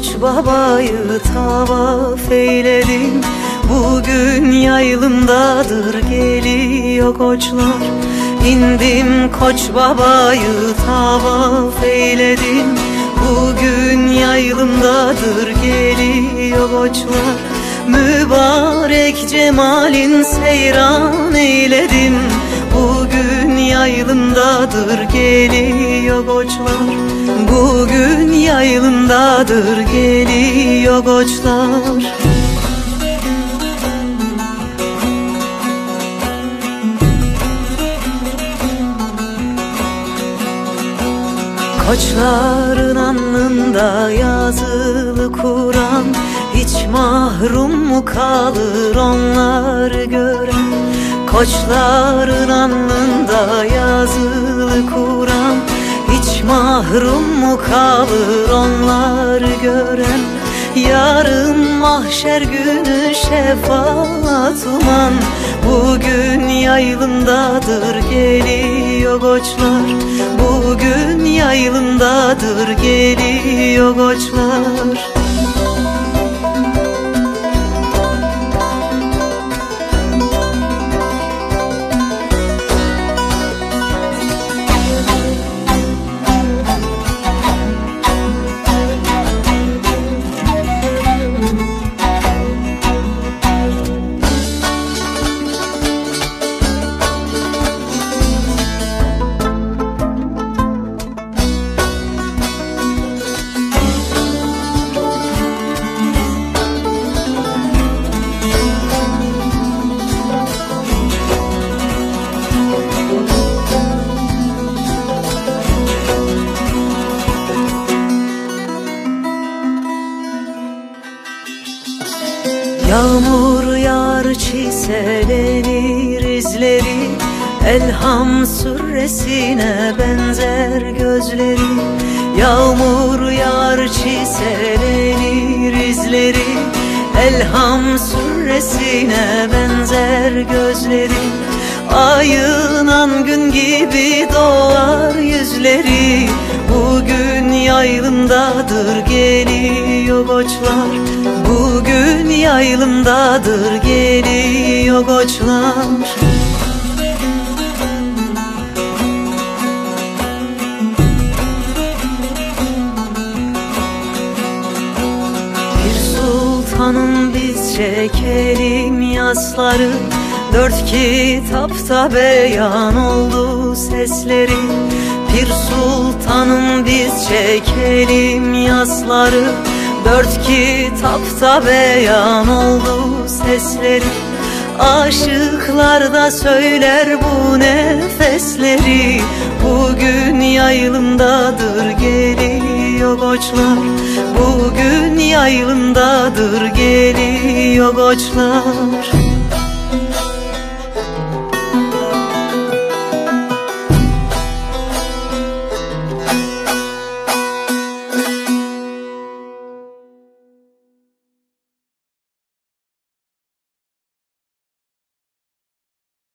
babayı tavaf eyledim. Bugün yaylımdadır geliyor koçlar. İndim Koç babayı tavaf eyledim. Bugün yaylımdadır geliyor koçlar. Mübarek cemalin seyran eyledim. Bugün yaylımdadır geliyor koçlar. Bugün yaylımdadır geliyor koçlar. Koçların alnında yazılı Kur'an, hiç mahrum mu kalır onları gören? Koçların alnında yazılı Kur'an, hiç mahrum mu kalır onları gören? Yarın mahşer günü şefaat uman. Bugün yaylımdadır geliyor koçlar. Bugün yaylımdadır geliyor koçlar. Yağmur yağar çiselenir izleri, Elham suresine benzer gözleri. Yağmur yağar çiselenir izleri, Elham suresine benzer gözleri. Ayınan gün gibi doğar yüzleri. Bugün yaylımdadır geliyor koçlar. Bugün yaylımdadır geliyor koçlar. Bir sultanım biz çekelim yasları, dört kitapta beyan oldu sesleri. Pir sultanım biz çekelim yasları, dört kitapta beyan oldu sesleri. Aşıklar da söyler bu nefesleri. Bugün yaylımdadır geliyor koçlar. Bugün yaylımdadır geliyor koçlar.